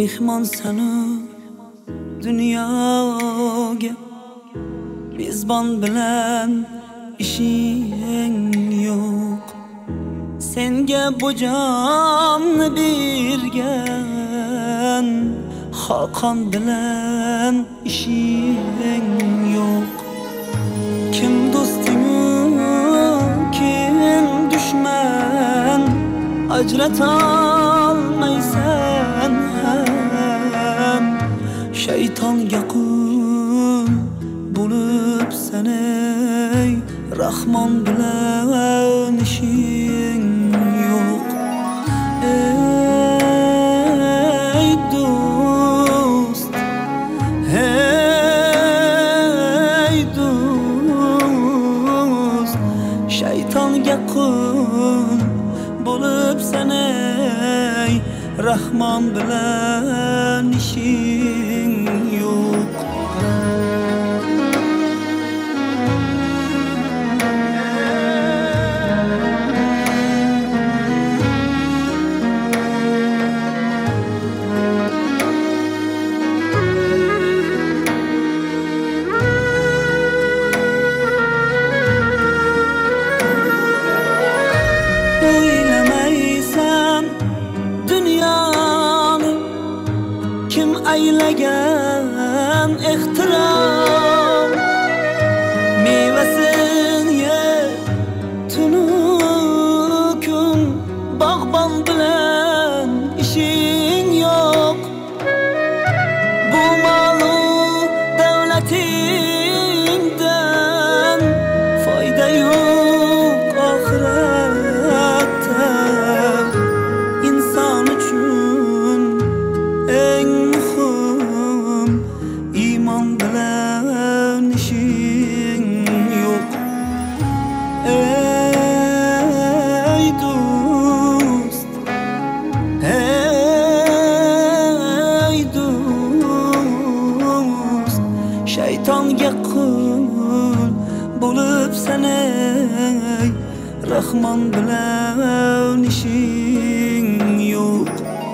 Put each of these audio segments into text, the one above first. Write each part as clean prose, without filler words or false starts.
mehmonsanu dunyoga, mezbon bilan ishing yo'q. Senga bu jonni bergan Xaqon bilan ishing yo'q. Kim do'stingu kim dushman ajratolmaysan ham. Shaytonga qul bo'lib sanay, Rahmon bilan ishing yo'q. Ey do'st, ey do'st, shaytonga qul bo'lib sanay, Rahmon bilan ishing yo'q. O'ylamaysan dunyoni kim aylagan ehtirom. Mevasin ye tunu kun, bog'bon bilan ishing yo'q. Bu molu davlatingdan foyda yo'q oxiratda. Inson uchun eng muhim iymon bilan ishing yo'q. Ey do'st, ey do'st, shaytonga qul bo'lib sanay, Rahmon bilan ishing yo'q.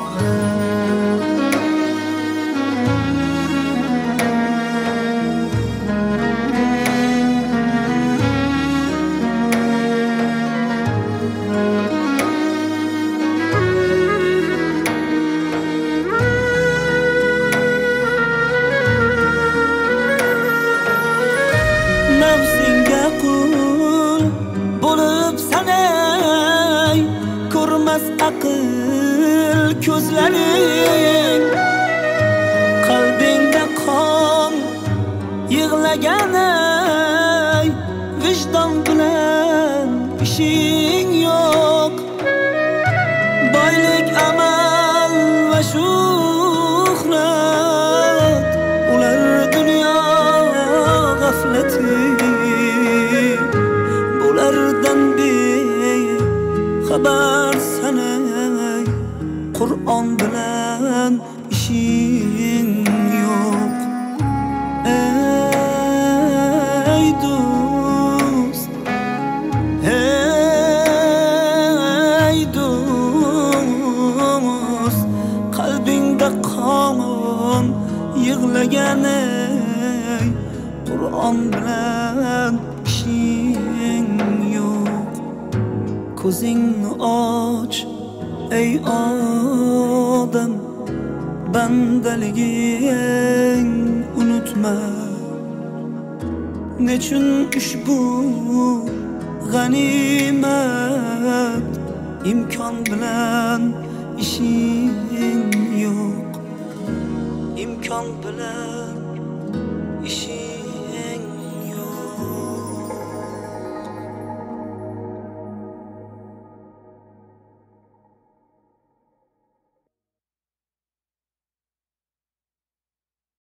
Nafsinga qul bo'lib sanay, ko'rmas aql ko'zlaring. Qalbingda qon yig'laganay, vijdon bilan ishing yo'q. Boylik, amal va shuhrat, ular dunyo g'aflati. Bulardan bexabar sanay, Qur'on bilan ishing yo'q. Ey do'st, ey do'st, qalbingda qon yig'laganay, Qur'on bilan ishing yo'q. Ko'zingni och ey odam, bandaliging unutma. Nechun ushbu g'animat imkon bilan ishing yo'q. Imkon bilan